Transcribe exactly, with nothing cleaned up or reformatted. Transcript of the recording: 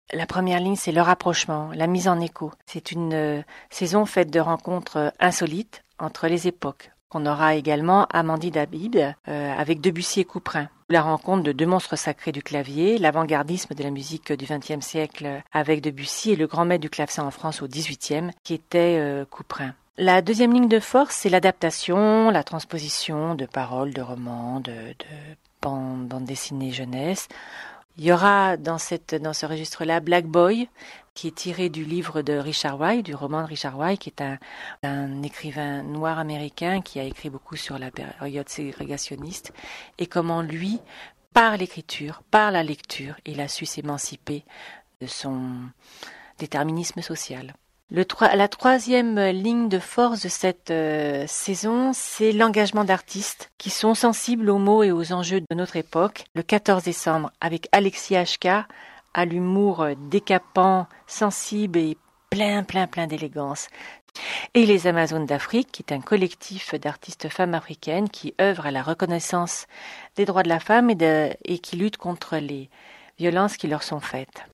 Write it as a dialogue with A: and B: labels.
A: La première ligne, c'est le rapprochement, la mise en écho. C'est une euh, saison faite de rencontres euh, insolites entre les époques. On aura également Amandine Habib euh, avec Debussy et Couperin. La rencontre de deux monstres sacrés du clavier, l'avant-gardisme de la musique du vingtième siècle avec Debussy et le grand maître du clavecin en France au dix-huitième qui était euh, Couperin. La deuxième ligne de force, c'est l'adaptation, la transposition de paroles, de romans, de, de bandes bande dessinées jeunesse. Il y aura dans, cette, dans ce registre-là Black Boy, qui est tiré du livre de Richard White, du roman de Richard White, qui est un, un écrivain noir américain qui a écrit beaucoup sur la période ségrégationniste, et comment lui, par l'écriture, par la lecture, il a su s'émanciper de son déterminisme social. Le, la troisième ligne de force de cette euh, saison, c'est l'engagement d'artistes qui sont sensibles aux mots et aux enjeux de notre époque. Le quatorze décembre, avec Alexis Hachka, à l'humour décapant, sensible et plein, plein, plein d'élégance. Et les Amazones d'Afrique, qui est un collectif d'artistes femmes africaines qui œuvrent à la reconnaissance des droits de la femme et, de, et qui luttent contre les violences qui leur sont faites.